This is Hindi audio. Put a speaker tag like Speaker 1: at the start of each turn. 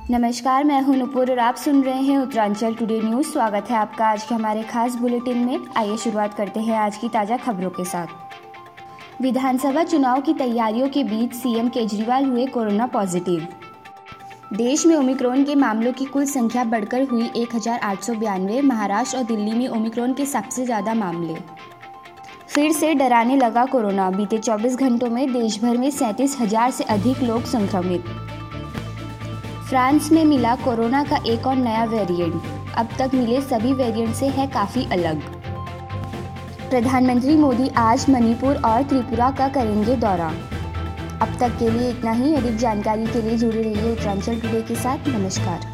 Speaker 1: नमस्कार, मैं हूं नुपुर और आप सुन रहे हैं उत्तरांचल टुडे न्यूज़। स्वागत है आपका आज के हमारे खास बुलेटिन में। आइए शुरुआत करते हैं आज की ताज़ा खबरों के साथ। विधानसभा चुनाव की तैयारियों के बीच सीएम केजरीवाल हुए कोरोना पॉजिटिव। देश में ओमिक्रॉन के मामलों की कुल संख्या बढ़कर हुई 1892। महाराष्ट्र और दिल्ली में ओमिक्रॉन के सबसे ज़्यादा मामले। फिर से डराने लगा कोरोना। बीते 24 घंटों में देश भर में 37,000 से अधिक लोग संक्रमित। फ्रांस में मिला कोरोना का एक और नया वेरिएंट। अब तक मिले सभी वेरिएंट से है काफ़ी अलग। प्रधानमंत्री मोदी आज मणिपुर और त्रिपुरा का करेंगे दौरा। अब तक के लिए इतना ही। अधिक जानकारी के लिए जुड़े रहिए उत्तरांचल टुडे के साथ। नमस्कार।